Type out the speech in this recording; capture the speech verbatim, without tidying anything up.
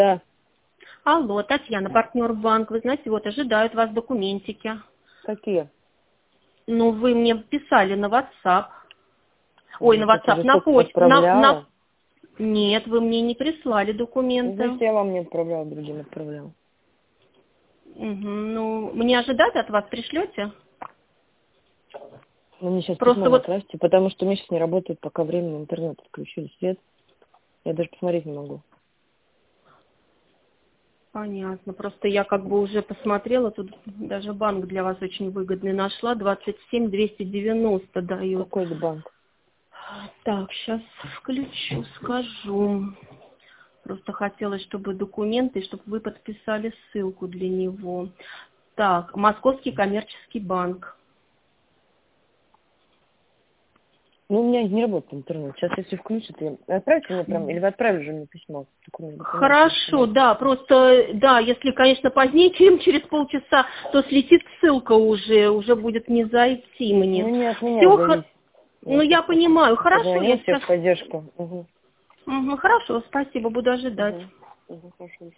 Да. Алло, Татьяна, партнер банк. Вы знаете, вот ожидают вас документики. Какие? Ну, вы мне писали на WhatsApp. Ой, на Это WhatsApp, же на что-то почту. На, отправляла? на... Нет, вы мне не прислали документы. Значит, я вам не отправляла, другим отправляла. Угу. Ну, мне ожидать от вас пришлете? Вы мне сейчас Просто письмо вот... направьте, потому что у меня сейчас не работает, пока временно интернет отключили свет. Я даже посмотреть не могу. Понятно. Просто я как бы уже посмотрела, тут даже банк для вас очень выгодный нашла. двадцать семь двести девяносто дают. Какой это банк? Так, сейчас включу, скажу. Просто хотелось, чтобы документы, чтобы вы подписали ссылку для него. Так, Московский коммерческий банк. Ну, у меня не работает интернет. Сейчас, если включат, я... отправьте мне прям, или вы отправили же мне письмо с документами? Хорошо, да, просто, да, если, конечно, позднее, чем через полчаса, то слетит ссылка уже, уже будет не зайти мне. Ну, не от меня Все, зависит. ну, я понимаю, хорошо, я Позвонил тебе сейчас... в поддержку. Угу. Угу, хорошо, спасибо, буду ожидать. Угу. Угу, хорошо.